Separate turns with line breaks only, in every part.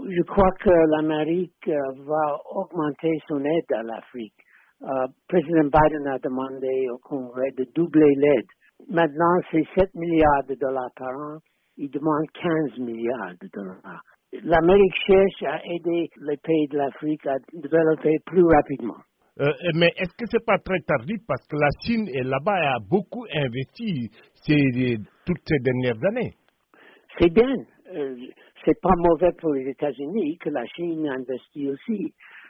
Je crois que l'Amérique va augmenter son aide à l'Afrique. Président Biden a demandé au Congrès de doubler l'aide. Maintenant, c'est 7 milliards de dollars par an. Il demande 15 milliards de dollars. L'Amérique cherche à aider les pays de l'Afrique à développer plus rapidement.
Mais est-ce que c'est pas très tardif parce que la Chine est là-bas et a beaucoup investi toutes ces dernières années?
C'est bien. C'est pas mauvais pour les États-Unis que la Chine investit aussi.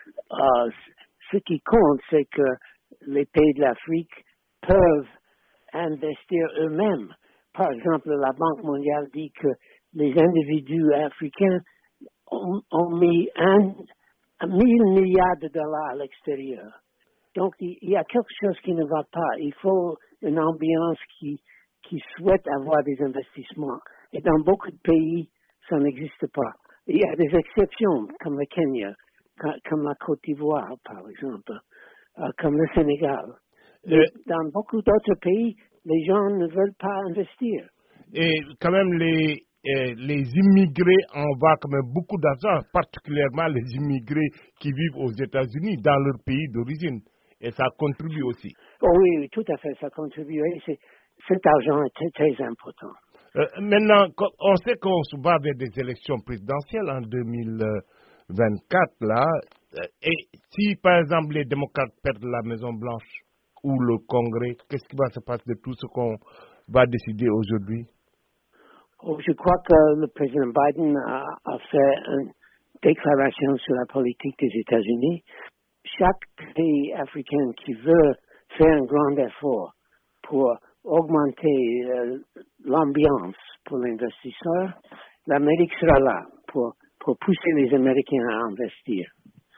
Ce qui compte, c'est que les pays de l'Afrique peuvent investir eux-mêmes. Par exemple, la Banque mondiale dit que les individus africains ont mis 1 000 milliards de dollars à l'extérieur. Donc, il y a quelque chose qui ne va pas. Il faut une ambiance qui souhaite avoir des investissements. Et dans beaucoup de pays, ça n'existe pas. Il y a des exceptions, comme le Kenya, comme la Côte d'Ivoire, par exemple, comme le Sénégal. Mais dans beaucoup d'autres pays, les gens ne veulent pas investir.
Et quand même, les immigrés envoient quand même beaucoup d'argent, particulièrement les immigrés qui vivent aux États-Unis, dans leur pays d'origine. Et ça contribue aussi.
Oh oui, tout à fait, ça contribue. Cet argent est très, très important.
Maintenant, on sait qu'on se bat vers des élections présidentielles en 2024, là. Et si, par exemple, les démocrates perdent la Maison-Blanche ou le Congrès, qu'est-ce qui va se passer de tout ce qu'on va décider aujourd'hui?
Oh, je crois que le président Biden a fait une déclaration sur la politique des États-Unis. Chaque pays africain qui veut faire un grand effort pour augmenter l'ambiance pour l'investisseur, l'Amérique sera là pour pousser les Américains à investir.